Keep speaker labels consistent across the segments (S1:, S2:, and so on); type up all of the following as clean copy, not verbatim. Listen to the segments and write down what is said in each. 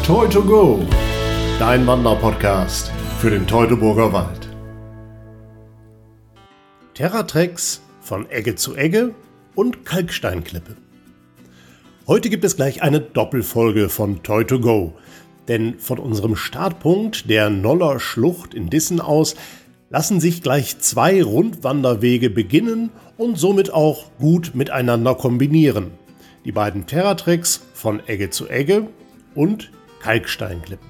S1: Toi2Go, dein Wanderpodcast für den Teutoburger Wald. Terratreks von Egge zu Egge und Kalksteinklippe. Heute gibt es gleich eine Doppelfolge von Toi2Go, denn von unserem Startpunkt der Noller Schlucht in Dissen aus lassen sich gleich 2 Rundwanderwege beginnen und somit auch gut miteinander kombinieren. Die beiden Terratreks von Egge zu Egge und Kalksteinklippen.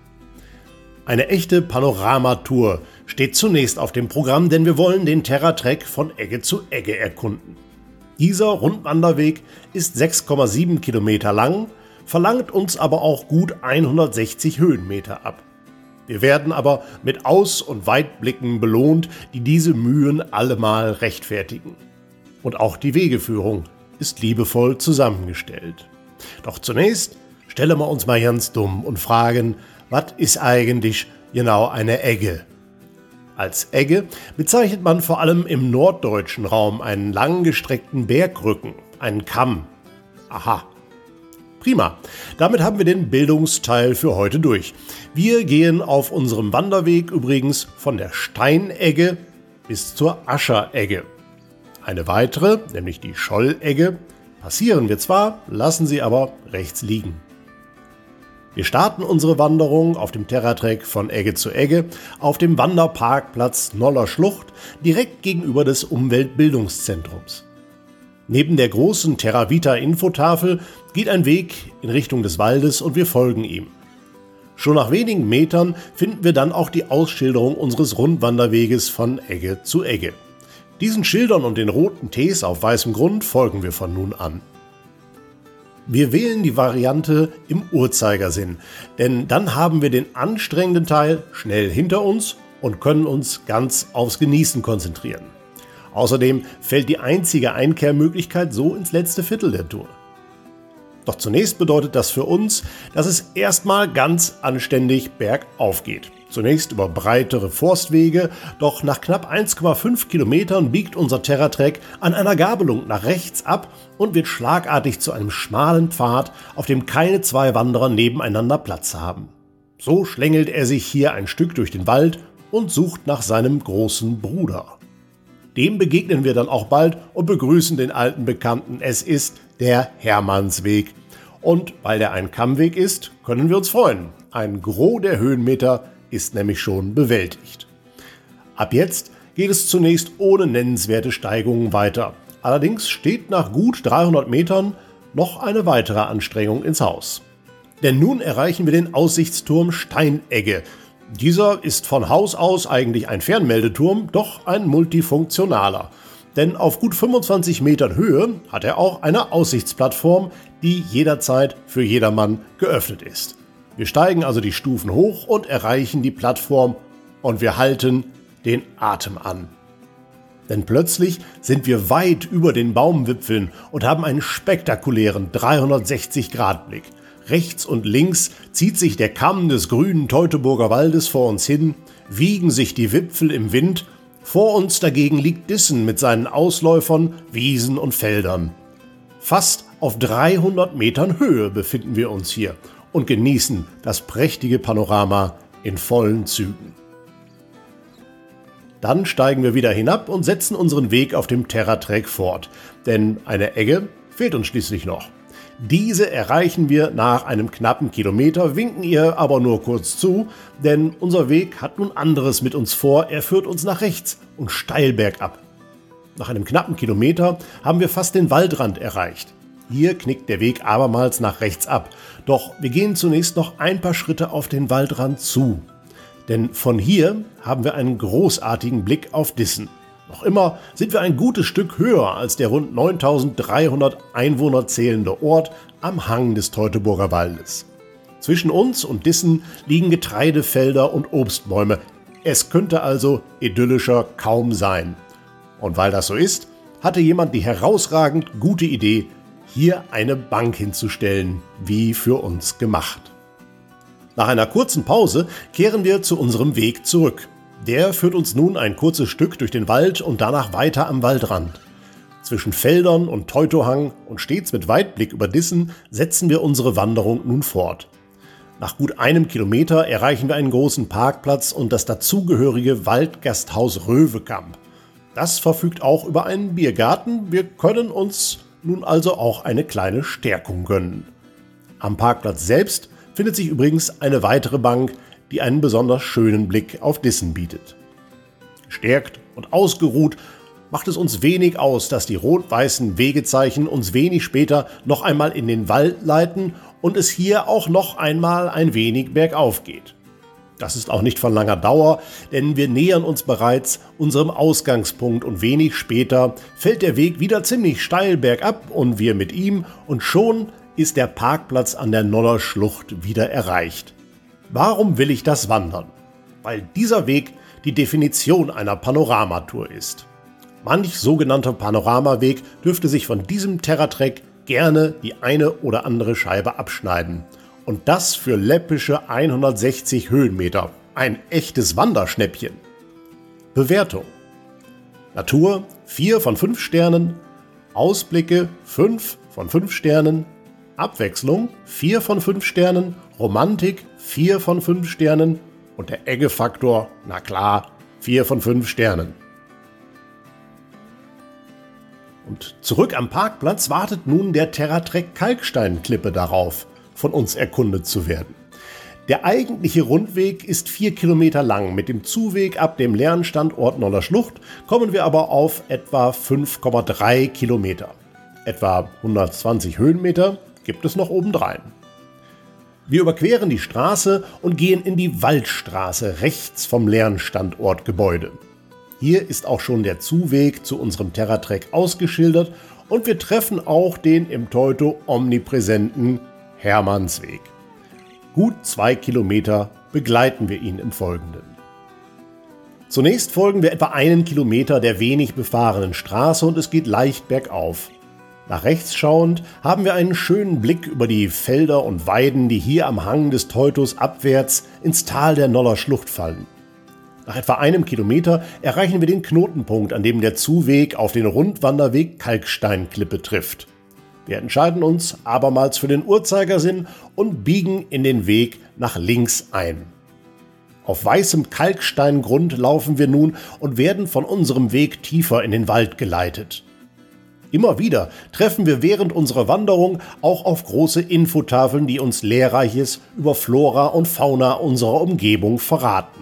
S1: Eine echte Panoramatour steht zunächst auf dem Programm, denn wir wollen den Terratrek von Egge zu Egge erkunden. Dieser Rundwanderweg ist 6,7 Kilometer lang, verlangt uns aber auch gut 160 Höhenmeter ab. Wir werden aber mit Aus- und Weitblicken belohnt, die diese Mühen allemal rechtfertigen. Und auch die Wegeführung ist liebevoll zusammengestellt. Doch zunächst stellen wir uns mal ganz dumm und fragen, was ist eigentlich genau eine Egge? Als Egge bezeichnet man vor allem im norddeutschen Raum einen langgestreckten Bergrücken, einen Kamm. Aha. Prima. Damit haben wir den Bildungsteil für heute durch. Wir gehen auf unserem Wanderweg übrigens von der Steinegge bis zur Ascheregge. Eine weitere, nämlich die Schollegge, passieren wir zwar, lassen sie aber rechts liegen. Wir starten unsere Wanderung auf dem Terratrek von Egge zu Egge auf dem Wanderparkplatz Noller Schlucht direkt gegenüber des Umweltbildungszentrums. Neben der großen Terravita-Infotafel geht ein Weg in Richtung des Waldes und wir folgen ihm. Schon nach wenigen Metern finden wir dann auch die Ausschilderung unseres Rundwanderweges von Egge zu Egge. Diesen Schildern und den roten Ts auf weißem Grund folgen wir von nun an. Wir wählen die Variante im Uhrzeigersinn, denn dann haben wir den anstrengenden Teil schnell hinter uns und können uns ganz aufs Genießen konzentrieren. Außerdem fällt die einzige Einkehrmöglichkeit so ins letzte Viertel der Tour. Doch zunächst bedeutet das für uns, dass es erstmal ganz anständig bergauf geht. Zunächst über breitere Forstwege, doch nach knapp 1,5 Kilometern biegt unser Terratrek an einer Gabelung nach rechts ab und wird schlagartig zu einem schmalen Pfad, auf dem keine 2 Wanderer nebeneinander Platz haben. So schlängelt er sich hier ein Stück durch den Wald und sucht nach seinem großen Bruder. Dem begegnen wir dann auch bald und begrüßen den alten Bekannten. Es ist der Hermannsweg. Und weil der ein Kammweg ist, können wir uns freuen. Ein Gros der Höhenmeter ist nämlich schon bewältigt. Ab jetzt geht es zunächst ohne nennenswerte Steigungen weiter. Allerdings steht nach gut 300 Metern noch eine weitere Anstrengung ins Haus. Denn nun erreichen wir den Aussichtsturm Steinegge. Dieser ist von Haus aus eigentlich ein Fernmeldeturm, doch ein multifunktionaler. Denn auf gut 25 Metern Höhe hat er auch eine Aussichtsplattform, die jederzeit für jedermann geöffnet ist. Wir steigen also die Stufen hoch und erreichen die Plattform und wir halten den Atem an. Denn plötzlich sind wir weit über den Baumwipfeln und haben einen spektakulären 360-Grad-Blick. Rechts und links zieht sich der Kamm des grünen Teutoburger Waldes vor uns hin, wiegen sich die Wipfel im Wind. Vor uns dagegen liegt Dissen mit seinen Ausläufern, Wiesen und Feldern. Fast auf 300 Metern Höhe befinden wir uns hier und genießen das prächtige Panorama in vollen Zügen. Dann steigen wir wieder hinab und setzen unseren Weg auf dem Terratrek fort, denn eine Egge fehlt uns schließlich noch. Diese erreichen wir nach einem knappen Kilometer, winken ihr aber nur kurz zu, denn unser Weg hat nun anderes mit uns vor, er führt uns nach rechts und steil bergab. Nach einem knappen Kilometer haben wir fast den Waldrand erreicht. Hier knickt der Weg abermals nach rechts ab, doch wir gehen zunächst noch ein paar Schritte auf den Waldrand zu. Denn von hier haben wir einen großartigen Blick auf Dissen. Noch immer sind wir ein gutes Stück höher als der rund 9300 Einwohner zählende Ort am Hang des Teutoburger Waldes. Zwischen uns und Dissen liegen Getreidefelder und Obstbäume. Es könnte also idyllischer kaum sein. Und weil das so ist, hatte jemand die herausragend gute Idee, hier eine Bank hinzustellen, wie für uns gemacht. Nach einer kurzen Pause kehren wir zu unserem Weg zurück. Der führt uns nun ein kurzes Stück durch den Wald und danach weiter am Waldrand. Zwischen Feldern und Teutohang und stets mit Weitblick über Dissen setzen wir unsere Wanderung nun fort. Nach gut einem Kilometer erreichen wir einen großen Parkplatz und das dazugehörige Waldgasthaus Röwekamp. Das verfügt auch über einen Biergarten. Wir können uns nun also auch eine kleine Stärkung gönnen. Am Parkplatz selbst findet sich übrigens eine weitere Bank, die einen besonders schönen Blick auf Dissen bietet. Gestärkt und ausgeruht macht es uns wenig aus, dass die rot-weißen Wegezeichen uns wenig später noch einmal in den Wald leiten und es hier auch noch einmal ein wenig bergauf geht. Das ist auch nicht von langer Dauer, denn wir nähern uns bereits unserem Ausgangspunkt und wenig später fällt der Weg wieder ziemlich steil bergab und wir mit ihm und schon ist der Parkplatz an der Noller Schlucht wieder erreicht. Warum will ich das wandern? Weil dieser Weg die Definition einer Panoramatour ist. Manch sogenannter Panoramaweg dürfte sich von diesem Terratrek gerne die eine oder andere Scheibe abschneiden. Und das für läppische 160 Höhenmeter. Ein echtes Wanderschnäppchen. Bewertung: Natur 4 von 5 Sternen, Ausblicke 5 von 5 Sternen, Abwechslung 4 von 5 Sternen, Romantik 4 von 5 Sternen und der Egge-Faktor, na klar, 4 von 5 Sternen. Und zurück am Parkplatz wartet nun der Terratrek Kalksteinklippe darauf, von uns erkundet zu werden. Der eigentliche Rundweg ist 4 Kilometer lang. Mit dem Zuweg ab dem leeren Standort Noller Schlucht kommen wir aber auf etwa 5,3 Kilometer. Etwa 120 Höhenmeter gibt es noch obendrein. Wir überqueren die Straße und gehen in die Waldstraße rechts vom leeren Standortgebäude. Hier ist auch schon der Zuweg zu unserem Terratrek ausgeschildert und wir treffen auch den im Teuto omnipräsenten Hermannsweg. Gut 2 Kilometer begleiten wir ihn im Folgenden. Zunächst folgen wir etwa 1 Kilometer der wenig befahrenen Straße und es geht leicht bergauf. Nach rechts schauend haben wir einen schönen Blick über die Felder und Weiden, die hier am Hang des Teutos abwärts ins Tal der Noller Schlucht fallen. Nach etwa 1 Kilometer erreichen wir den Knotenpunkt, an dem der Zuweg auf den Rundwanderweg Kalksteinklippe trifft. Wir entscheiden uns abermals für den Uhrzeigersinn und biegen in den Weg nach links ein. Auf weißem Kalksteingrund laufen wir nun und werden von unserem Weg tiefer in den Wald geleitet. Immer wieder treffen wir während unserer Wanderung auch auf große Infotafeln, die uns Lehrreiches über Flora und Fauna unserer Umgebung verraten.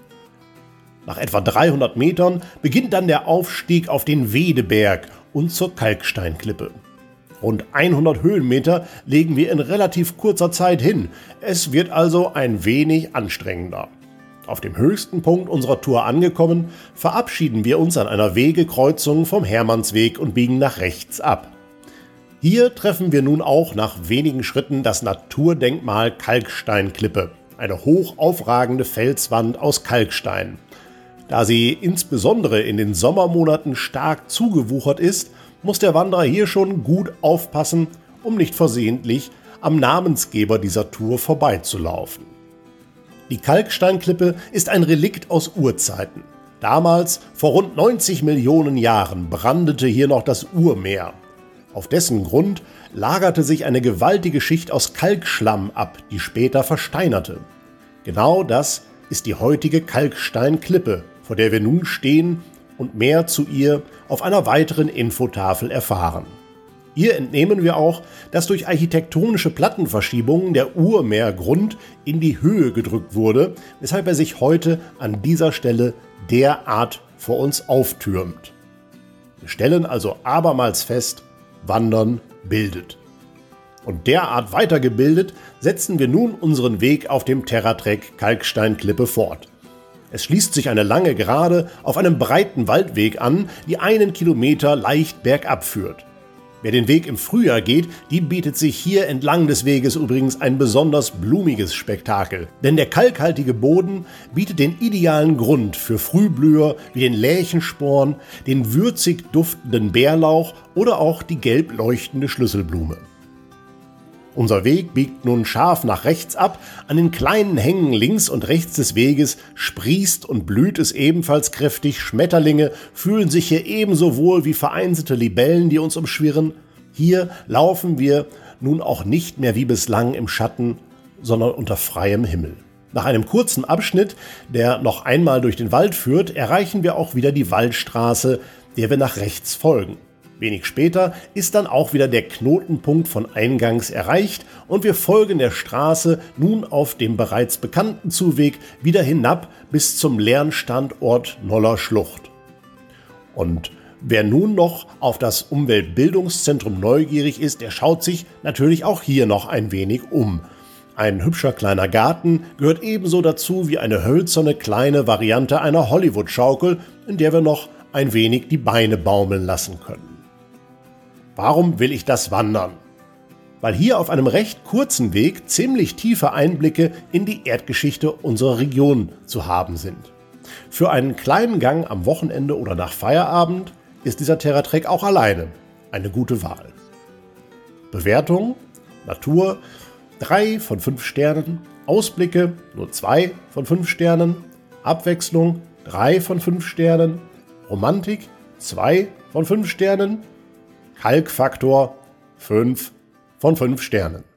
S1: Nach etwa 300 Metern beginnt dann der Aufstieg auf den Wedeberg und zur Kalksteinklippe. Rund 100 Höhenmeter legen wir in relativ kurzer Zeit hin. Es wird also ein wenig anstrengender. Auf dem höchsten Punkt unserer Tour angekommen, verabschieden wir uns an einer Wegekreuzung vom Hermannsweg und biegen nach rechts ab. Hier treffen wir nun auch nach wenigen Schritten das Naturdenkmal Kalksteinklippe, eine hoch aufragende Felswand aus Kalkstein. Da sie insbesondere in den Sommermonaten stark zugewuchert ist, muss der Wanderer hier schon gut aufpassen, um nicht versehentlich am Namensgeber dieser Tour vorbeizulaufen. Die Kalksteinklippe ist ein Relikt aus Urzeiten. Damals, vor rund 90 Millionen Jahren, brandete hier noch das Urmeer. Auf dessen Grund lagerte sich eine gewaltige Schicht aus Kalkschlamm ab, die später versteinerte. Genau das ist die heutige Kalksteinklippe, vor der wir nun stehen und mehr zu ihr auf einer weiteren Infotafel erfahren. Hier entnehmen wir auch, dass durch architektonische Plattenverschiebungen der Urmeergrund in die Höhe gedrückt wurde, weshalb er sich heute an dieser Stelle derart vor uns auftürmt. Wir stellen also abermals fest, Wandern bildet. Und derart weitergebildet setzen wir nun unseren Weg auf dem Terratrek Kalksteinklippe fort. Es schließt sich eine lange Gerade auf einem breiten Waldweg an, die 1 Kilometer leicht bergab führt. Wer den Weg im Frühjahr geht, die bietet sich hier entlang des Weges übrigens ein besonders blumiges Spektakel. Denn der kalkhaltige Boden bietet den idealen Grund für Frühblüher wie den Lärchensporn, den würzig duftenden Bärlauch oder auch die gelb leuchtende Schlüsselblume. Unser Weg biegt nun scharf nach rechts ab. An den kleinen Hängen links und rechts des Weges sprießt und blüht es ebenfalls kräftig. Schmetterlinge fühlen sich hier ebenso wohl wie vereinzelte Libellen, die uns umschwirren. Hier laufen wir nun auch nicht mehr wie bislang im Schatten sondern unter freiem Himmel. Nach einem kurzen Abschnitt, der noch einmal durch den Wald führt, erreichen wir auch wieder die Waldstraße, der wir nach rechts folgen. Wenig später ist dann auch wieder der Knotenpunkt von eingangs erreicht und wir folgen der Straße nun auf dem bereits bekannten Zuweg wieder hinab bis zum leeren Standort Noller Schlucht. Und wer nun noch auf das Umweltbildungszentrum neugierig ist, der schaut sich natürlich auch hier noch ein wenig um. Ein hübscher kleiner Garten gehört ebenso dazu wie eine hölzerne kleine Variante einer Hollywood-Schaukel, in der wir noch ein wenig die Beine baumeln lassen können. Warum will ich das wandern? Weil hier auf einem recht kurzen Weg ziemlich tiefe Einblicke in die Erdgeschichte unserer Region zu haben sind. Für einen kleinen Gang am Wochenende oder nach Feierabend ist dieser TerraTrek auch alleine eine gute Wahl. Bewertung: Natur 3 von 5 Sternen, Ausblicke nur 2 von 5 Sternen, Abwechslung 3 von 5 Sternen, Romantik 2 von 5 Sternen, Kalkfaktor 5 von 5 Sternen.